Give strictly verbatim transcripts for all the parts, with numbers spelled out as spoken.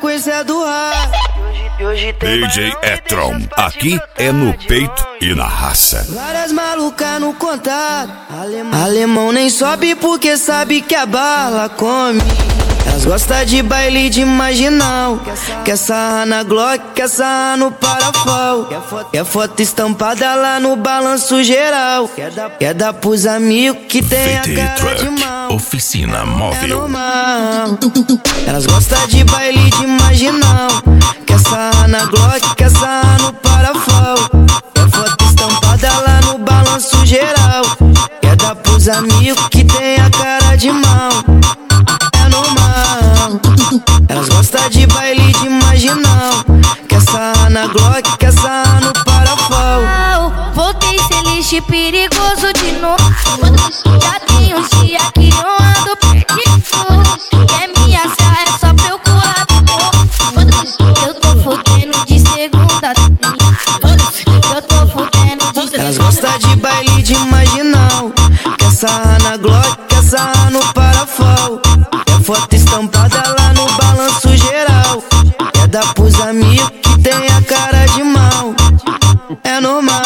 frequência do ar. D J Etron, aqui é no peito e na raça. Várias malucas no contato. Alemão, Alemão nem sobe porque sabe que a bala come. Elas gostam de baile de marginal. Quer sarrar na Glock, quer sarrar no parafal. Quer foto estampada lá no balanço geral. Quer dar pros amigos que tem a cara de mal. Oficina móvel. Elas gostam de baile de marginal. Quer sarrar na Glock, quer sarrar no parafal. Quer foto estampada lá no balanço geral. Quer dar pros amigos que tem a cara de mal. É normal. Elas gostam de baile de marginal. Quer sarrar na Glock, quer sarrar no parafal. Voltei sem lixo perigoso de novo. Já tem uns dias que eu ando perdido. É minha serra, é só procurar. Eu tô fudendo de segunda. Eu tô fudendo de segunda. Elas gostam de baile de marginal. Quer sarrar na Glock, quer sarrar no parafal. Quer foto estampada lá no balanço geral. Quer dar pros amigos que tem a cara de mal. É normal.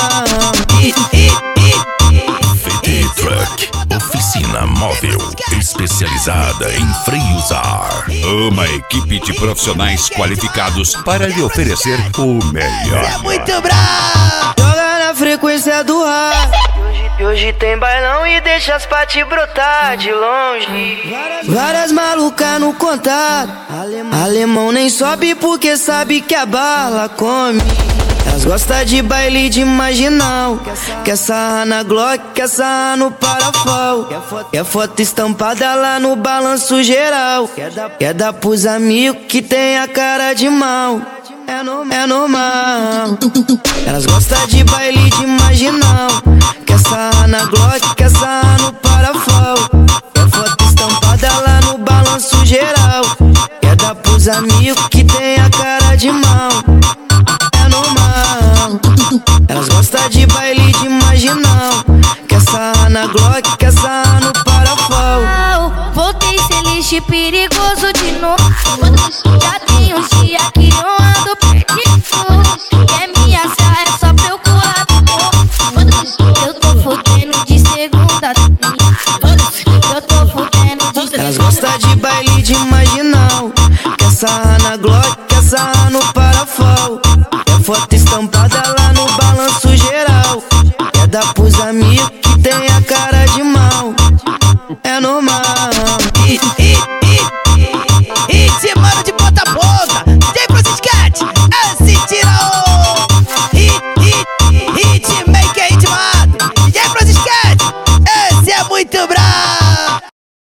V T Truck, oficina móvel, especializada em freios a ar. Uma equipe de profissionais qualificados para lhe oferecer o melhor. É muito bravo. Joga na frequência do ar. E hoje tem bailão e deixa as paty brotar de longe. Várias malucas no contato. Alemão, Alemão nem sobe porque sabe que a bala come. Elas gostam de baile de marginal. Quer sarrar na Glock, quer sarrar no parafal. Quer foto estampada lá no balanço geral. Quer dar pros amigos que tem a cara de mal. É normal, é normal. Elas gostam de baile de marginal. Quer sarrar na Glock, quer sarrar no parafal. Quer foto estampada lá no balanço geral. Quer dar pros amigos que tem a cara de mal. É normal. Elas gostam de baile de marginal. Quer sarrar na Glock, quer sarrar no parafal. Voltei sem lixo perigoso de novo. Já tem uns dias que eu ando perdido. É minha serra, é só procurar. Eu tô fudendo de segunda. Eu tô fudendo de segunda. Elas gostam de baile de marginal. Quer sarrar na Glock,